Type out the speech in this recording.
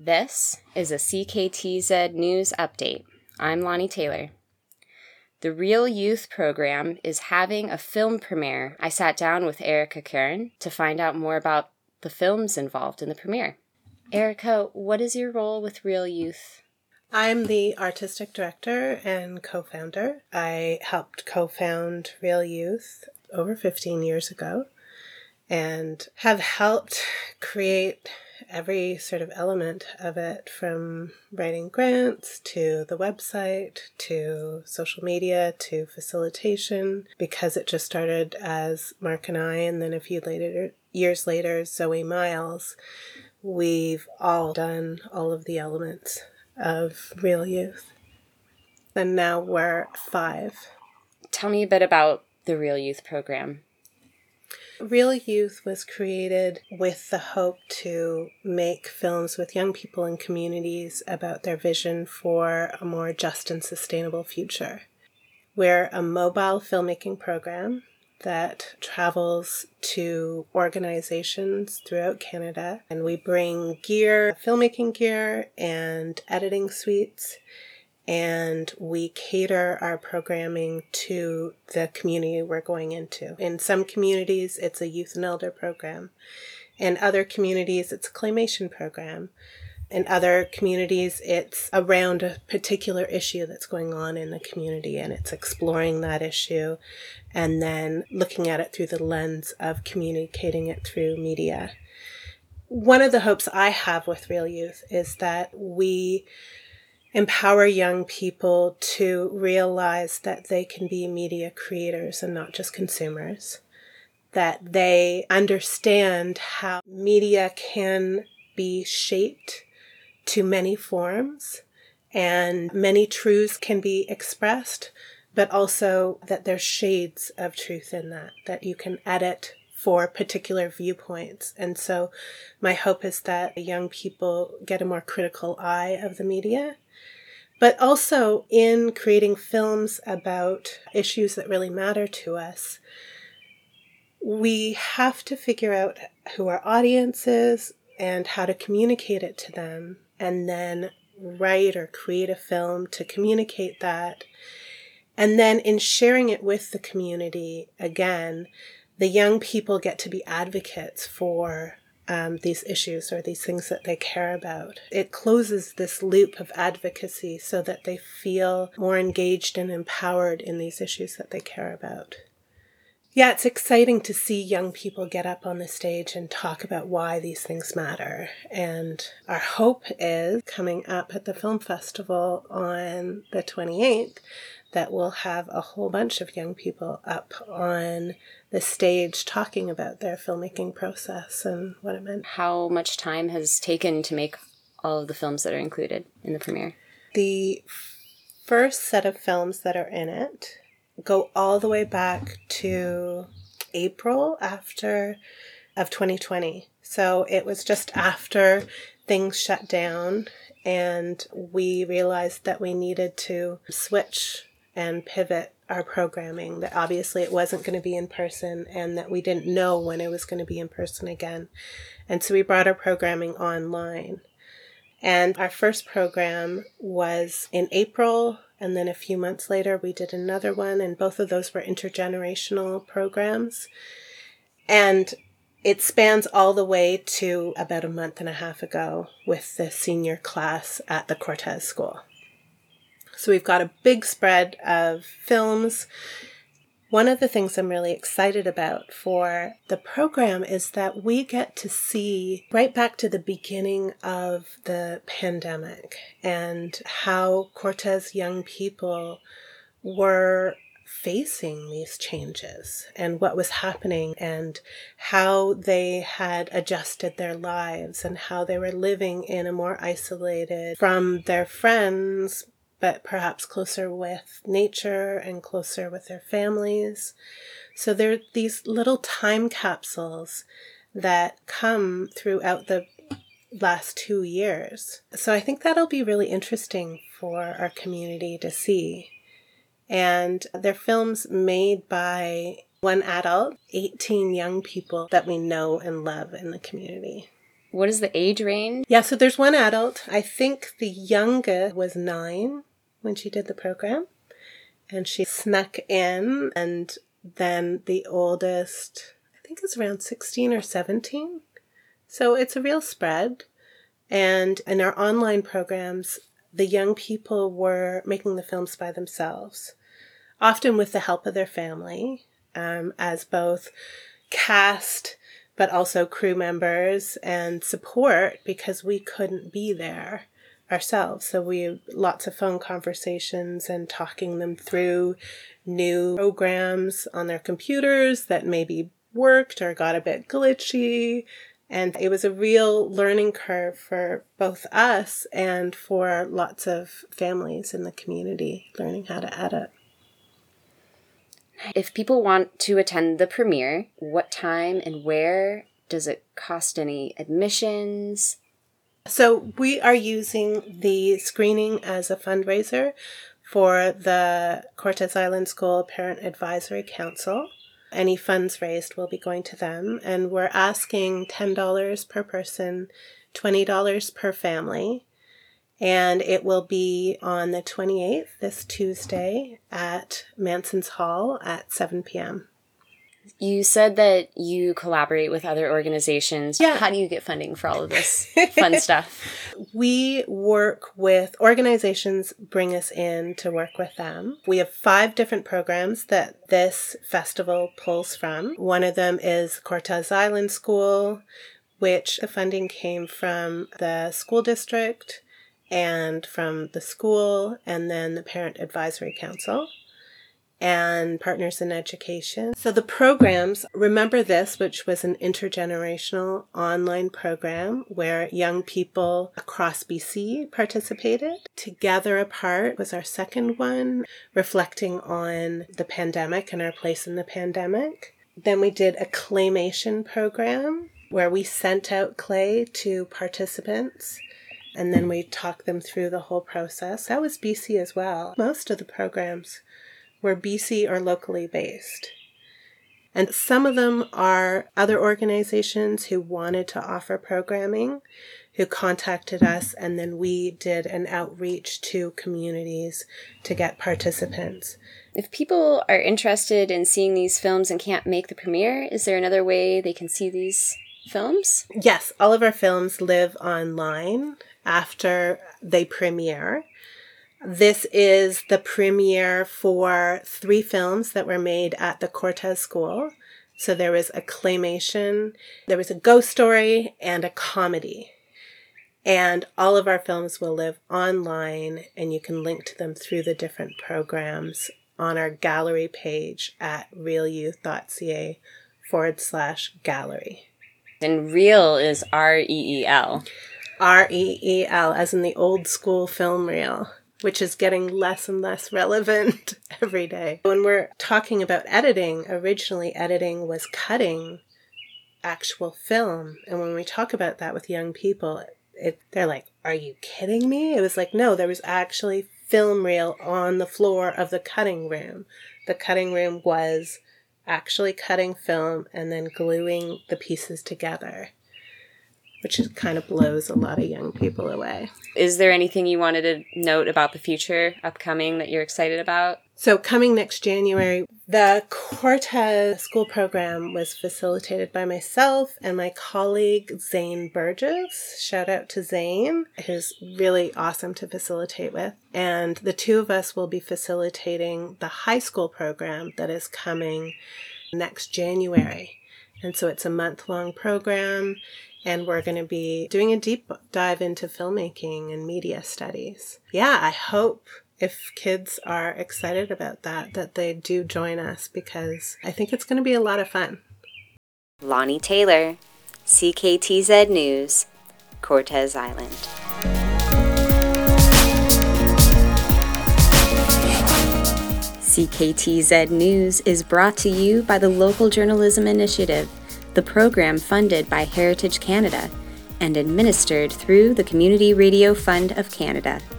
This is a CKTZ News Update. I'm Lonnie Taylor. The Real Youth program is having a film premiere. I sat down with Erica Karen to find out more about the films involved in the premiere. Erica, what is your role with Real Youth? I'm the artistic director and co-founder. I helped co-found Real Youth over 15 years ago and have helped create every sort of element of it, from writing grants to the website to social media to facilitation, because it just started as Mark and I, and then a few years later, Zoe Miles. We've all done all of the elements of Real Youth. And now we're 5. Tell me a bit about the Real Youth program. Real Youth was created with the hope to make films with young people and communities about their vision for a more just and sustainable future. We're a mobile filmmaking program that travels to organizations throughout Canada, and we bring gear, filmmaking gear and editing suites, and we cater our programming to the community we're going into. In some communities, it's a youth and elder program. In other communities, it's a claymation program. In other communities, it's around a particular issue that's going on in the community, and it's exploring that issue and then looking at it through the lens of communicating it through media. One of the hopes I have with Real Youth is that we empower young people to realize that they can be media creators and not just consumers, that they understand how media can be shaped to many forms and many truths can be expressed, but also that there's shades of truth in that you can edit for particular viewpoints. And so my hope is that young people get a more critical eye of the media, but also in creating films about issues that really matter to us. We have to figure out who our audience is and how to communicate it to them, and then write or create a film to communicate that. And then in sharing it with the community, again, the young people get to be advocates for these issues or these things that they care about. It closes this loop of advocacy so that they feel more engaged and empowered in these issues that they care about. Yeah, it's exciting to see young people get up on the stage and talk about why these things matter. And our hope is, coming up at the film festival on the 28th, that we'll have a whole bunch of young people up on the stage talking about their filmmaking process and what it meant. How much time has taken to make all of the films that are included in the premiere? The first set of films that are in it go all the way back to April of 2020. So it was just after things shut down, and we realized that we needed to switch and pivot our programming, that obviously it wasn't going to be in person and that we didn't know when it was going to be in person again. And so we brought our programming online. And our first program was in April, and then a few months later we did another one, and both of those were intergenerational programs. And it spans all the way to about a month and a half ago with the senior class at the Cortez School. So we've got a big spread of films. One of the things I'm really excited about for the program is that we get to see right back to the beginning of the pandemic and how Cortez young people were facing these changes and what was happening and how they had adjusted their lives and how they were living in a more isolated from their friends, but perhaps closer with nature and closer with their families. So there are these little time capsules that come throughout the last 2 years. So I think that'll be really interesting for our community to see. And they're films made by one adult, 18 young people that we know and love in the community. What is the age range? Yeah, so there's one adult. I think the youngest was 9 when she did the program. And she snuck in, and then the oldest, I think is around 16 or 17. So it's a real spread. And in our online programs, the young people were making the films by themselves, often with the help of their family, as both cast, but also crew members and support, because we couldn't be there ourselves. So we had lots of phone conversations and talking them through new programs on their computers that maybe worked or got a bit glitchy. And it was a real learning curve for both us and for lots of families in the community learning how to edit. If people want to attend the premiere, what time and where? Does it cost any admissions? So we are using the screening as a fundraiser for the Cortes Island School Parent Advisory Council. Any funds raised will be going to them. And we're asking $10 per person, $20 per family. And it will be on the 28th, this Tuesday, at Manson's Hall at 7 p.m. You said that you collaborate with other organizations. Yeah. How do you get funding for all of this fun stuff? We work with organizations, bring us in to work with them. We have 5 different programs that this festival pulls from. One of them is Cortes Island School, which the funding came from the school district and from the school, and then the Parent Advisory Council and Partners in Education. So the programs, Remember This, which was an intergenerational online program where young people across BC participated. Together Apart was our second one, reflecting on the pandemic and our place in the pandemic. Then we did a claymation program where we sent out clay to participants, and then we talked them through the whole process. That was BC as well. Most of the programs were BC or locally based. And some of them are other organizations who wanted to offer programming, who contacted us, and then we did an outreach to communities to get participants. If people are interested in seeing these films and can't make the premiere, is there another way they can see these films? Yes, all of our films live online after they premiere. This is the premiere for 3 films that were made at the Cortes School. So there was a claymation, there was a ghost story, and a comedy. And all of our films will live online, and you can link to them through the different programs on our gallery page at reelyouth.ca/gallery. And reel is REEL. REEL, as in the old school film reel, which is getting less and less relevant every day. When we're talking about editing, originally editing was cutting actual film. And when we talk about that with young people, they're like, are you kidding me? It was like, no, there was actually film reel on the floor of the cutting room. The cutting room was actually cutting film and then gluing the pieces together, which kind of blows a lot of young people away. Is there anything you wanted to note about the future upcoming that you're excited about? So coming next January, the Cortes School Program was facilitated by myself and my colleague Zane Burgess. Shout out to Zane, who's really awesome to facilitate with. And the 2 of us will be facilitating the high school program that is coming next January. And so it's a month-long program, and we're going to be doing a deep dive into filmmaking and media studies. Yeah, I hope if kids are excited about that they do join us, because I think it's going to be a lot of fun. Lonnie Taylor, CKTZ News, Cortes Island. CKTZ News is brought to you by the Local Journalism Initiative, the program funded by Heritage Canada and administered through the Community Radio Fund of Canada.